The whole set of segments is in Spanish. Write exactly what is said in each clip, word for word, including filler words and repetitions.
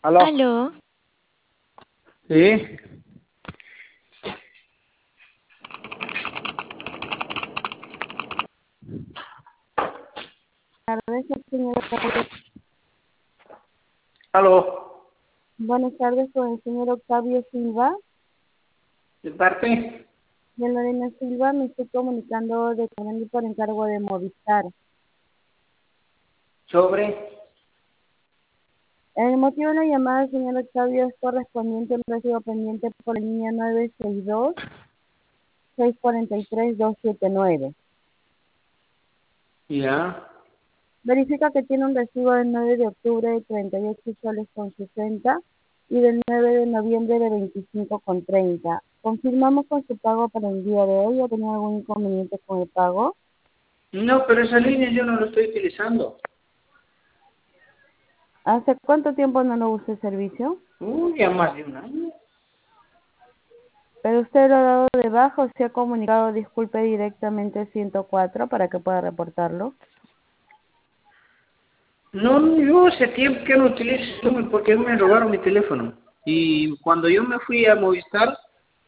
¿Aló? Aló, Sí. Buenas tardes, señor Octavio. ¿Aló? Buenas tardes, con el señor Octavio Silva. ¿De parte? De Lorena Silva, me estoy comunicando de Colombia por encargo de Movistar. ¿Sobre? El motivo de la llamada, señor Octavio, es correspondiente al recibo pendiente por la línea nueve seis dos, seis cuatro tres, dos siete nueve. Ya. Verifica que tiene un recibo del nueve de octubre de treinta y ocho soles con sesenta y del nueve de noviembre de veinticinco con treinta. Confirmamos con su pago para el día de hoy. ¿Ha tenido algún inconveniente con el pago? No, pero esa línea yo no la estoy utilizando. ¿Hace cuánto tiempo no lo usa el servicio? Uy, ya más de un año. Pero usted lo ha dado de baja o se ha comunicado, disculpe, directamente al ciento cuatro para que pueda reportarlo. No, yo hace tiempo que no utilizo porque me robaron mi teléfono. Y cuando yo me fui a Movistar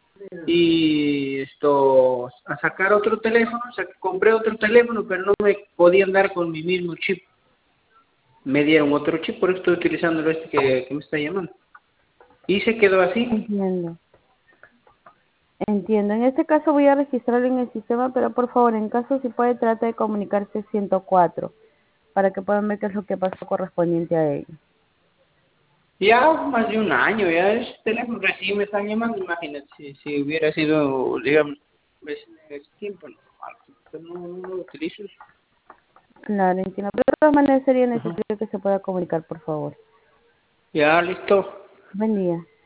y esto a sacar otro teléfono, o sea, compré otro teléfono, pero no me podían dar con mi mismo chip. Me dieron otro chip, por eso estoy utilizando este que, que me está llamando. Y se quedó así. Entiendo. Entiendo. En este caso voy a registrarlo en el sistema, pero por favor, en caso si puede, trate de comunicarse ciento cuatro para que puedan ver qué es lo que pasó correspondiente a ello. Ya más de un año, ya es teléfono, recién me están llamando, imagínate, si, si hubiera sido, digamos, pues, en ese tiempo, no, pero no, no lo utilizo. Claro, entiendo. Pero de todas maneras sería Ajá. necesario que se pueda comunicar, por favor. Ya, listo. Buen día.